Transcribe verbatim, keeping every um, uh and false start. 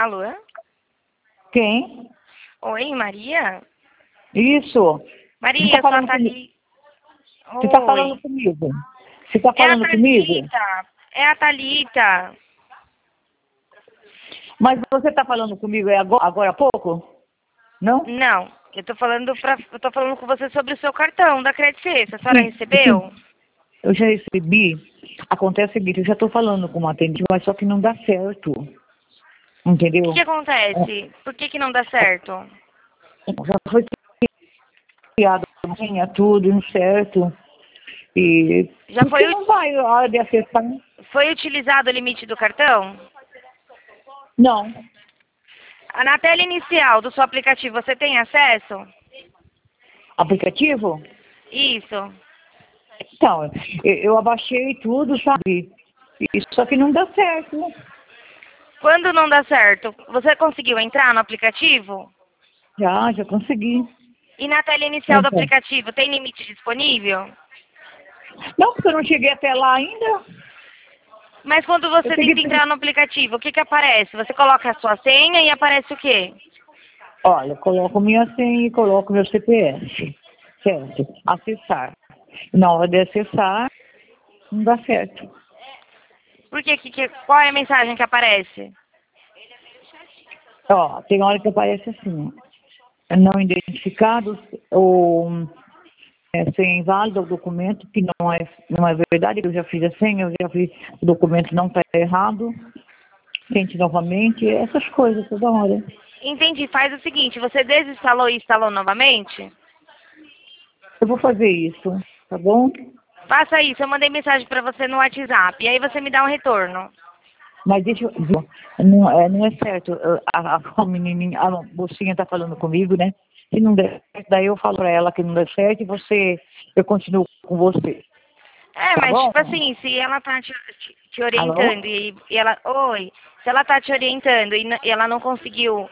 Alô? Quem? Oi, Maria? Isso. Você Maria, tá eu sou a falando comigo? Thalita. Você tá Oi. falando comigo? Você tá É a falando comigo? Thalita. É a Thalita. Mas você tá falando comigo é agora, agora há pouco? Não? Não, eu tô falando pra, eu tô falando com você sobre o seu cartão da Credit Suisse. A senhora Sim, sim. recebeu? Eu já recebi. Acontece o seguinte, eu já tô falando com uma atendente, mas só que não dá certo. O que, Entendeu? que acontece? Por que que não dá certo? Já foi criado tinha tudo certo. E Já por que foi, não ut- vai a hora de acessar? foi utilizado o limite do cartão? Não. Ah, na tela inicial do seu aplicativo, você tem acesso? Aplicativo? Isso. Então, eu, eu abaixei tudo, sabe? E, só que não dá certo. Quando não dá certo, você conseguiu entrar no aplicativo? Já, já consegui. E na tela inicial do Então. aplicativo, tem limite disponível? Não, porque eu não cheguei até lá ainda. Mas quando Eu você peguei. tenta entrar no aplicativo, o que que aparece? Você coloca a sua senha e aparece o quê? Olha, coloco minha senha e coloco meu C P F. Certo. Acessar. Na hora de acessar, não dá certo. Por que, que, que qual é a mensagem que aparece? Ó, tem hora que aparece assim, não identificados ou é, senha inválida o documento, que não é, não é verdade, eu já fiz a senha, eu já fiz, o documento não está errado, tente novamente, essas coisas toda hora. Entendi. Faz o seguinte, você desinstalou e instalou novamente? Eu vou fazer isso, tá bom? Faça isso. Eu mandei mensagem para você no WhatsApp. E aí você me dá um retorno. Mas deixa eu. Não, é, não é certo. A, a, a menininha, a mocinha tá falando comigo, né? Se não der certo, daí eu falo pra ela que não der certo e você. Eu continuo com você. É, Tá mas bom? tipo assim, se ela tá te, te- te Alô? orientando e, e ela. Oi. Se ela tá te orientando e, n- e ela não conseguiu